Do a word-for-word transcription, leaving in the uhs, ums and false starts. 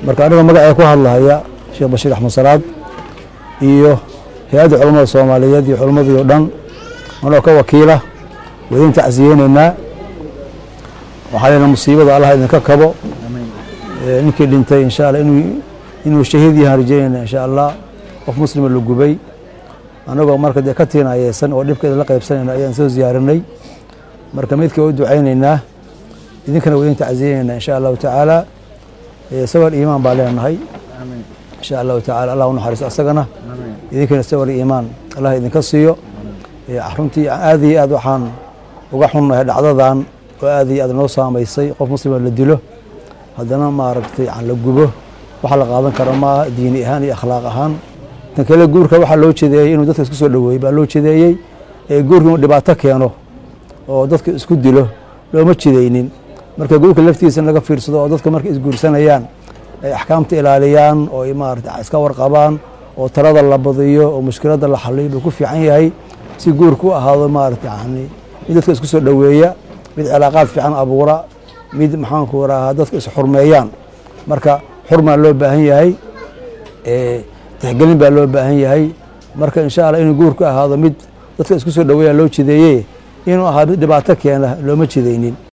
marka aniga magacay ku hadlahaya Sheekh Bashiir Axmed Salaad iyo hay'adda culimada Soomaaliyeed iyo culimadii oo dhan anoo ka wakiila weyn tacsiyeynayna waxaana musiibada Allah idinka kabo ninkii dhintay insha Allah inuu inuu shahiid yahay rajaynayna insha Allah qof muslim la gubay anagoo marka ka tiinaysan oo dhibkeeda la qaybsanayna ayaan soo ziyaarinay marka midka oo ducaynaynaa idinkana weyn tacsiyeynayna insha Allah ta'ala sawir iimaan baa leenahay aamin insha Allah ta'ala Allah uu naxariisto asagana idinkana sawir iimaan Allah idinka siiyo runtii aad iyo aad waxaan uga xunnahay dhacdadan oo aad iyo aad noo saameysay qof muslim la dilo haddana ma aragtay aan la gubo waxa la qaadan karo ma diini ahaan iyo akhlaaq ahaan tan kale guurka waxa loo jeedeeyay inuu dadka isku soo dhaweeyay baa loo jeedeeyay ee guurku dhibaato keeno oo dadka isku dilo looma jeedeynin marka guurka laftiisa laga fiirsado oo dadka markay isguursanayaan ay ahkaamta ilaaliyaan oo ay maaragtay iska warqabaan oo tarada la badiyo oo mushkilada la xalliyo ku fiican yahay si guurku ahaado maaragtay yani mid dadka isku soo dhaweeya mid cilaaqaad fiican abuura mid maxaan ku waraha dadka is xurmeeyaan marka xurma loo baahan yahay ee tixgelin baa loo baahan yahay marka insha Allah inuu guurku ahaado mid dadka isku soo dhaweeya loo jeedeeyay inuu ahaado dhibaato keena looma jeedeynin